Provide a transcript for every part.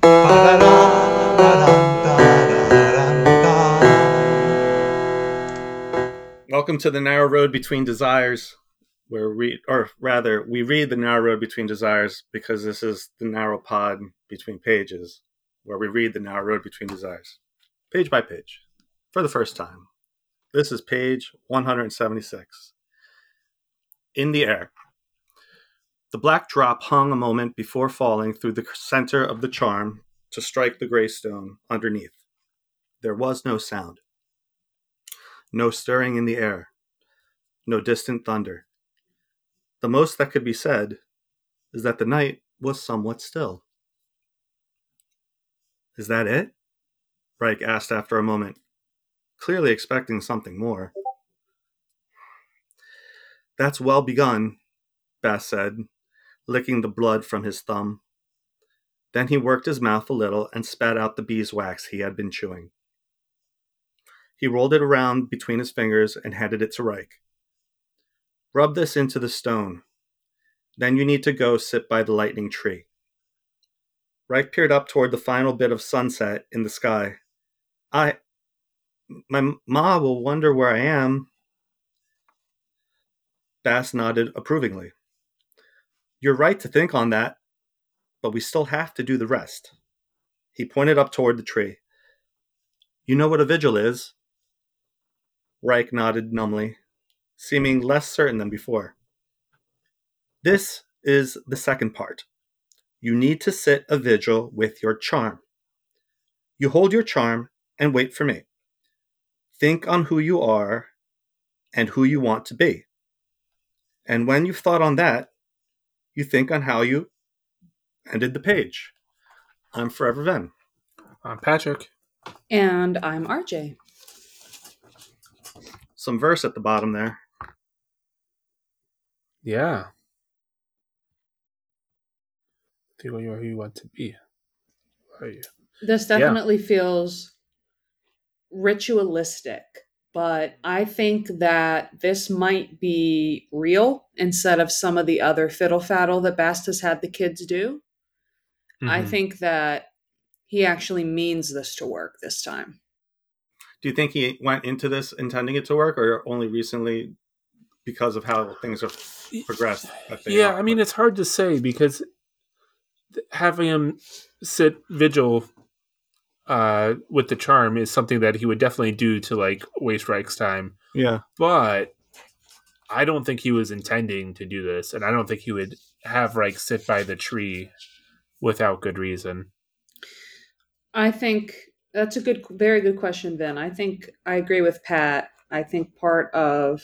Welcome to the narrow road between desires, where we read the narrow road between desires because this is the narrow pod between pages, where we read the narrow road between desires, page by page, for the first time. This is page 176. In the air. The black drop hung a moment before falling through the center of the charm to strike the gray stone underneath. There was no sound. No stirring in the air. No distant thunder. The most that could be said is that the night was somewhat still. Is that it? Reich asked after a moment, clearly expecting something more. That's well begun, Bass said, licking the blood from his thumb. Then he worked his mouth a little and spat out the beeswax he had been chewing. He rolled it around between his fingers and handed it to Reich. Rub this into the stone. Then you need to go sit by the lightning tree. Reich peered up toward the final bit of sunset in the sky. My ma will wonder where I am. Bass nodded approvingly. You're right to think on that, but we still have to do the rest. He pointed up toward the tree. You know what a vigil is? Reich nodded numbly, seeming less certain than before. This is the second part. You need to sit a vigil with your charm. You hold your charm and wait for me. Think on who you are and who you want to be. And when you've thought on that, you think on how you ended the page. I'm Forever Ven. I'm Patrick. And I'm RJ. Some verse at the bottom there. Yeah. Think you are who you want to be. Who are you? This definitely feels ritualistic, but I think that this might be real instead of some of the other fiddle faddle that Bast has had the kids do. Mm-hmm. I think that he actually means this to work this time. Do you think he went into this intending it to work, or only recently because of how things have progressed? Yeah, I mean, it's hard to say because having him sit vigil with the charm is something that he would definitely do to like waste Reich's time. Yeah. But I don't think he was intending to do this, and I don't think he would have Reich sit by the tree without good reason. I think that's a very good question, Ben. I think I agree with Pat. I think part of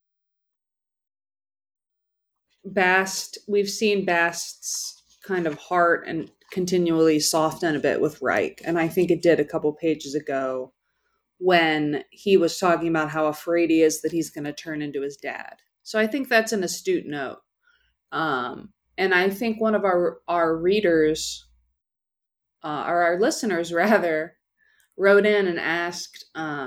Bast, we've seen Bast's kind of heart and continually soften a bit with Reich. And I think it did a couple pages ago when he was talking about how afraid he is that he's going to turn into his dad. So I think that's an astute note. And I think one of our readers, or our listeners rather, wrote in and asked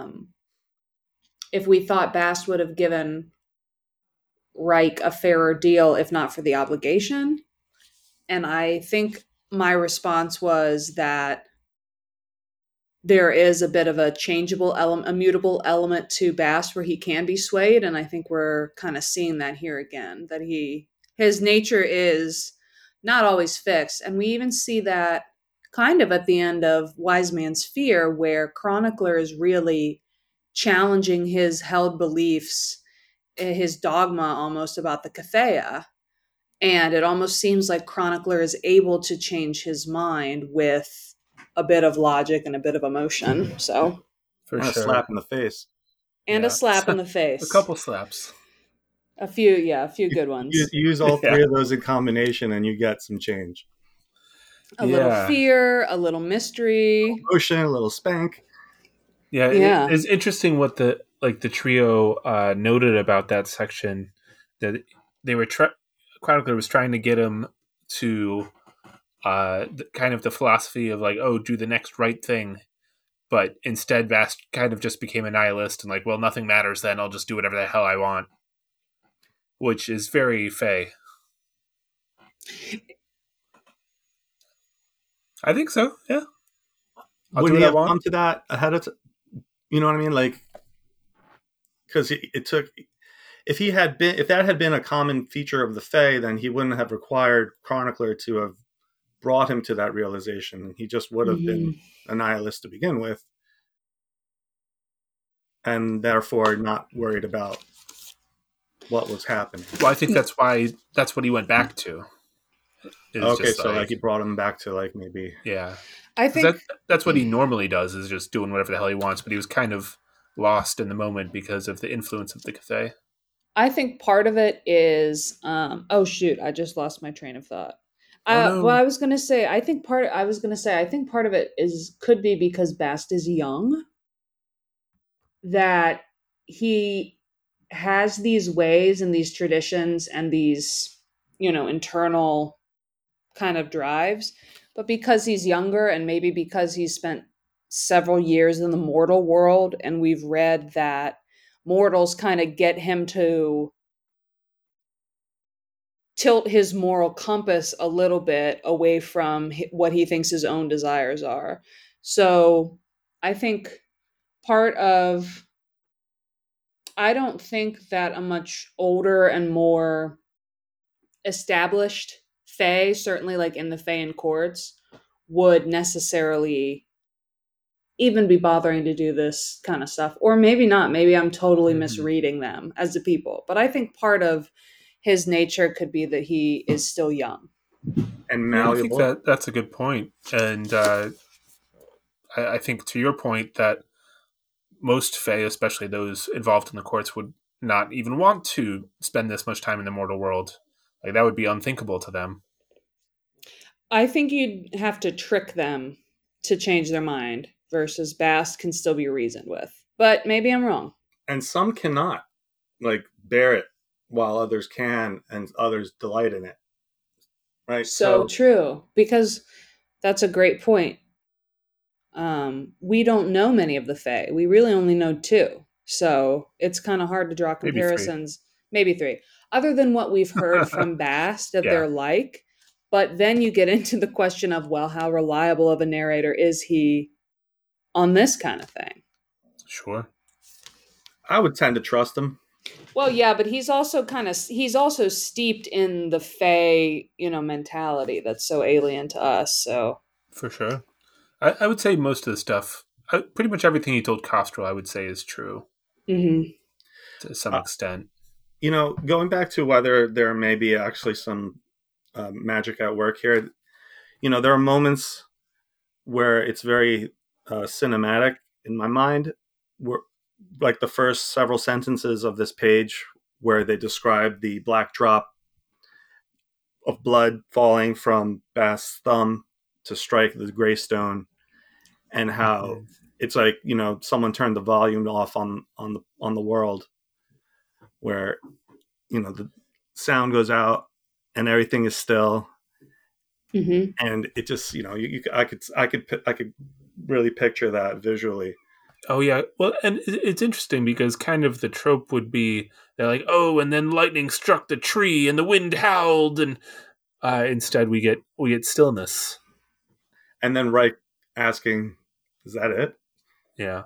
if we thought Bast would have given Reich a fairer deal if not for the obligation. And I think my response was that there is a bit of a changeable element, a mutable element to Bast where he can be swayed. And I think we're kind of seeing that here again, that his nature is not always fixed. And we even see that kind of at the end of Wise Man's Fear, where Chronicler is really challenging his held beliefs, his dogma almost about the Cathea. And it almost seems like Chronicler is able to change his mind with a bit of logic and a bit of emotion. So, for sure. A slap in the face. And a slap in the face. A couple slaps. A few good ones. Use all three of those in combination and you get some change. A little fear, a little mystery. Emotion, a little spank. Yeah. It's interesting what the trio noted about that section, that they were Chronicler was trying to get him to kind of the philosophy of like, oh, do the next right thing. But instead, Bast kind of just became a nihilist and like, well, nothing matters then. I'll just do whatever the hell I want. Which is very Faye. I think so. Yeah. Wouldn't he have come to that ahead of you know what I mean? Like, because it took, if that had been a common feature of the Fae, then he wouldn't have required Chronicler to have brought him to that realization. He just would have been a nihilist to begin with, and therefore not worried about what was happening. Well, I think that's what he went back to. Okay, so like he brought him back to like maybe I think that's what he normally does, is just doing whatever the hell he wants. But he was kind of lost in the moment because of the influence of the Cathay. I think part of it is oh shoot, I just lost my train of thought. What I was gonna say, I think part of it could be because Bast is young, that he has these ways and these traditions and these, internal kind of drives, but because he's younger and maybe because he's spent several years in the mortal world, and we've read that mortals kind of get him to tilt his moral compass a little bit away from what he thinks his own desires are. So I think I don't think that a much older and more established Fae, certainly like in the Faean courts, would necessarily even be bothering to do this kind of stuff. Or maybe not. Maybe I'm totally misreading them as a people. But I think part of his nature could be that he is still young and malleable. I think that's a good point. And I think to your point that most Fae, especially those involved in the courts, would not even want to spend this much time in the mortal world. Like, that would be unthinkable to them. I think you'd have to trick them to change their mind, versus Bast can still be reasoned with. But maybe I'm wrong. And some cannot, like, bear it, while others can, and others delight in it. Right? So true, because that's a great point. We don't know many of the Fae. We really only know 2. So it's kind of hard to draw comparisons. Maybe 3. Other than what we've heard from Bast that they're like. But then you get into the question of, well, how reliable of a narrator is he on this kind of thing? Sure. I would tend to trust him. Well, yeah, but he's also steeped in the Fae, mentality that's so alien to us. So for sure. I would say most of the stuff, pretty much everything he told Kostrel, I would say is true. Mm-hmm. To some extent. Going back to whether there may be actually some magic at work here, there are moments where it's very cinematic in my mind, where, like the first several sentences of this page where they describe the black drop of blood falling from Bast's thumb to strike the Greystone, and how it's like, someone turned the volume off on the world, where, the sound goes out and everything is still. Mm-hmm. And it just, I could really picture that visually. Oh yeah, well, and it's interesting because kind of the trope would be they're like, oh, and then lightning struck the tree and the wind howled, and instead we get stillness. And then Reich asking, "Is that it?" Yeah.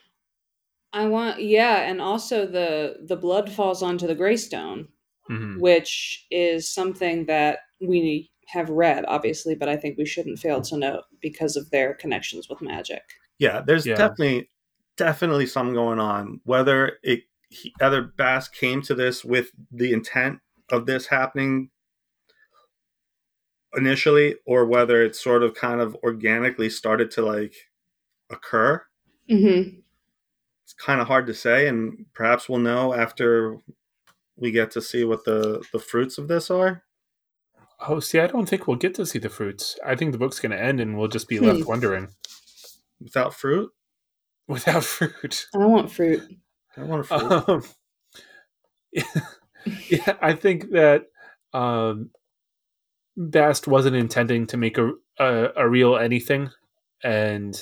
And also the blood falls onto the Greystone, which is something that we have read, obviously, but I think we shouldn't fail to note because of their connections with magic. Yeah, there's definitely something going on. Whether Bast came to this with the intent of this happening initially, or whether it sort of kind of organically started to like occur. Mm-hmm. It's kind of hard to say, and perhaps we'll know after we get to see what the fruits of this are. Oh, see, I don't think we'll get to see the fruits. I think the book's going to end and we'll just be left wondering. Without fruit? Without fruit. I want fruit. I want fruit. Yeah, I think that Bast wasn't intending to make a real anything, and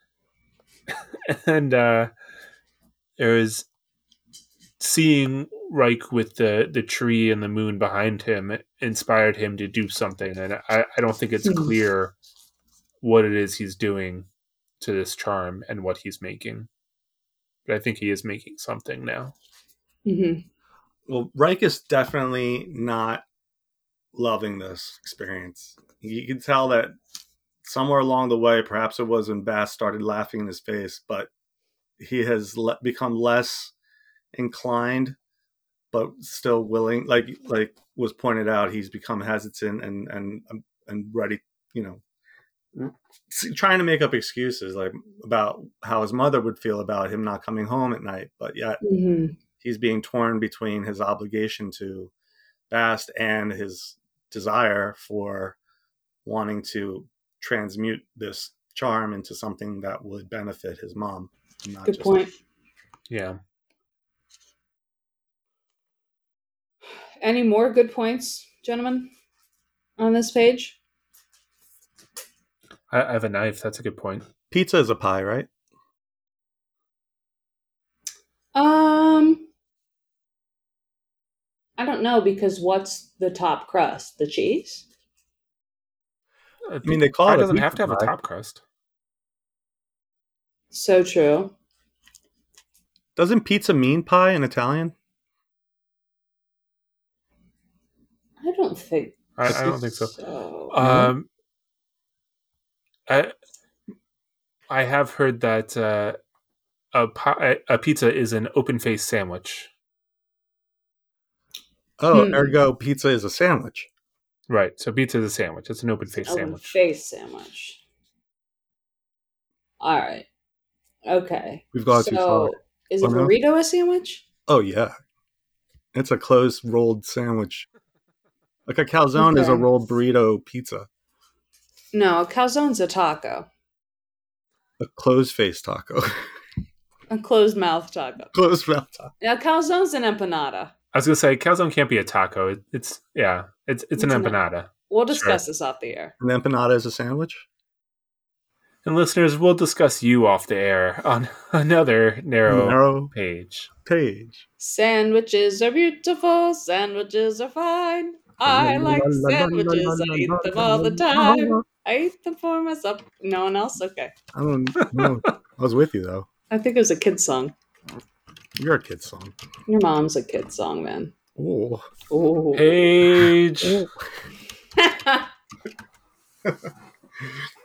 there's seeing Reich with the tree and the moon behind him inspired him to do something, and I don't think it's clear what it is he's doing to this charm and what he's making. But I think he is making something now. Mm-hmm. Well, Reich is definitely not loving this experience. You can tell that somewhere along the way, perhaps it was when Bast started laughing in his face, but he has become less inclined, but still willing. Like was pointed out, he's become hesitant and ready, trying to make up excuses like about how his mother would feel about him not coming home at night. But yet he's being torn between his obligation to Bast and his desire for wanting to transmute this charm into something that would benefit his mom. Good point. Yeah. Any more good points, gentlemen, on this page? I have a knife. That's a good point. Pizza is a pie, right? I don't know, because what's the top crust? The cheese? I mean, they call it doesn't have to have a top crust. So true. Doesn't pizza mean pie in Italian? I don't think. I don't think so. I have heard that a pizza is an open-faced sandwich. Oh, ergo pizza is a sandwich. Right. So pizza is a sandwich. It's an open-faced sandwich. Open-faced sandwich. All right. Okay. We've got too far. Is a burrito a sandwich? Oh, yeah. It's a closed rolled sandwich. Like a calzone is a rolled burrito pizza. No, a calzone's a taco. A closed-faced taco. A closed-mouth taco. Closed-mouth taco. Now, calzone's an empanada. I was going to say, calzone can't be a taco. It's an empanada. We'll discuss this off the air. An empanada is a sandwich? And listeners, we'll discuss you off the air on another narrow page. Sandwiches are beautiful. Sandwiches are fine. I like sandwiches. I eat them all the time. I eat them for myself. No one else? Okay. I don't know. I was with you, though. I think it was a kid's song. You're a kid's song. Your mom's a kid's song, man. Oh. Page.